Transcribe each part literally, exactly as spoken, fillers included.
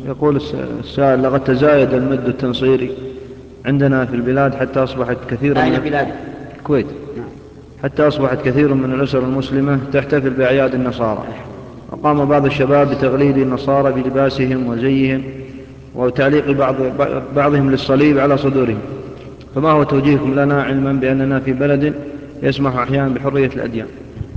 يقول السائل: لقد تزايد المد التنصيري عندنا في البلاد حتى أصبحت كثيرا أين من بلاد الكويت حتى أصبحت كثير من الأسر المسلمة تحتفل بأعياد النصارى، وقام بعض الشباب بتغليد النصارى بلباسهم وزيهم وتعليق بعض بعضهم للصليب على صدورهم، فما هو توجيهكم لنا علما بأننا في بلد يسمح أحيانا بحرية الأديان؟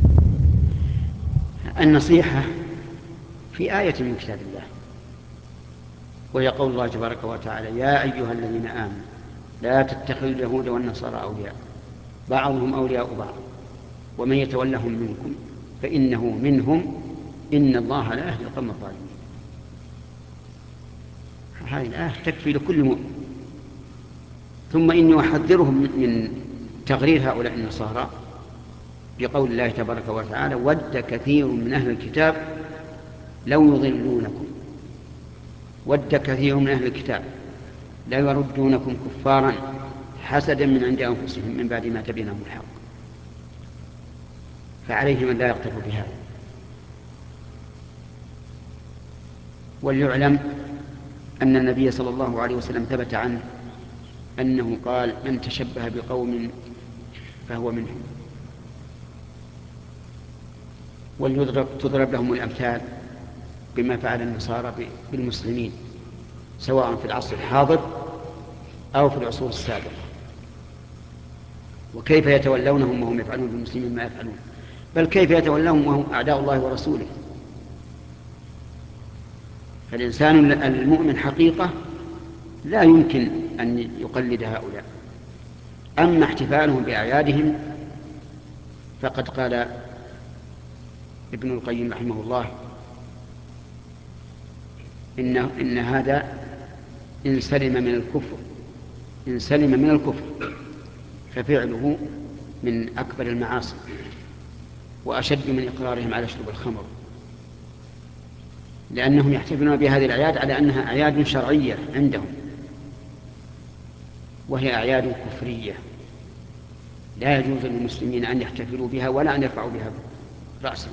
النصيحة في آية من كتاب الله، وهي قول الله تبارك وتعالى: يا أيها الذين آمنوا لا تتخذوا اليهود والنصارى أولياء بعضهم أولياء بعض ومن يتولهم منكم فإنه منهم إن الله لا يهدي القوم الظالمين. هذه الآية تكفي لكل مؤمن. ثم إني أحذرهم من تغرير هؤلاء النصارى بقول الله تبارك وتعالى: ود كثير من أهل الكتاب لو يضلونكم ود كثير من أهل الكتاب لا يردونكم كفارا حسدا من عند أنفسهم من بعد ما تبين لهم الحق. فعليهم أن لا يقترفوا بهذا. وليعلم أن النبي صلى الله عليه وسلم ثبت عنه أنه قال: من تشبه بقوم فهو منهم. وليضرب تضرب لهم الأمثال بما فعل النصارى بالمسلمين سواء في العصر الحاضر أو في العصور السابقة، وكيف يتولونهم وهم يفعلون بالمسلمين ما يفعلون، بل كيف يتولونهم وهم أعداء الله ورسوله. فالإنسان المؤمن حقيقة لا يمكن أن يقلد هؤلاء. أما احتفالهم بأعيادهم فقد قال ابن القيم رحمه الله: إن, إن هذا إن سلم من الكفر إن سلم من الكفر ففعله من أكبر المعاصي وأشد من إقرارهم على شرب الخمر، لأنهم يحتفلون بهذه الأعياد على أنها أعياد شرعية عندهم، وهي أعياد كفرية لا يجوز للمسلمين أن يحتفلوا بها ولا أن يرفعوا بها رأسا.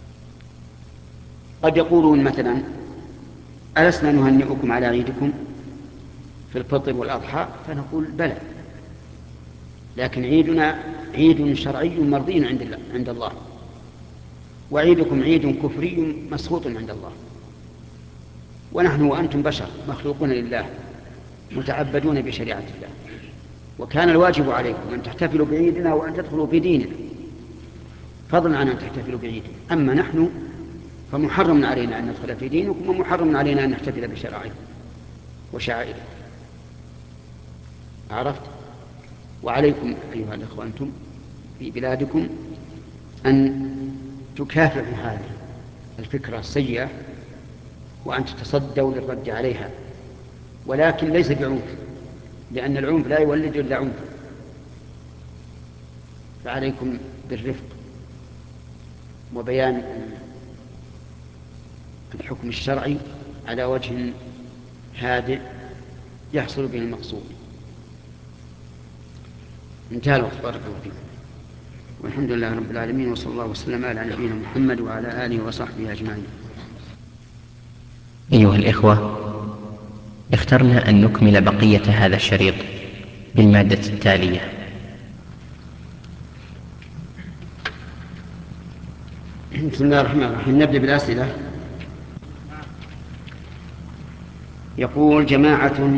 قد يقولون مثلا: ألسنا نهنئكم على عيدكم في الفطر والأضحى؟ فنقول: بلى، لكن عيدنا عيد شرعي مرضي عند الله, عند الله وعيدكم عيد كفري مسخوط عند الله، ونحن وأنتم بشر مخلوقون لله متعبدون بشريعة الله، وكان الواجب عليكم أن تحتفلوا بعيدنا وأن تدخلوا في ديننا فضلا عن أن تحتفلوا بعيدنا. أما نحن فمحرم علينا أن ندخل في دينكم ومحرم علينا أن نحتفل بشرائعكم وشعائركم. عرفت؟ وعليكم أيها الأخوة أنتم في بلادكم أن تكافحوا هذه الفكرة السيئة وأن تتصدوا للرد عليها، ولكن ليس بعنف، لأن العنف لا يولد إلا عنف. فعليكم بالرفق وبيان الحكم الشرعي على وجه هادئ يحصل به المقصود. انتهى الوقت، بارك الله فيكم، والحمد لله رب العالمين، وصلى الله وسلم على نبينا محمد وعلى آله وصحبه أجمعين. أيها الإخوة، اخترنا أن نكمل بقية هذا الشريط بالمادة التالية. بسم الله الرحمن الرحيم. نبدأ بالأسئلة. يقول: جماعة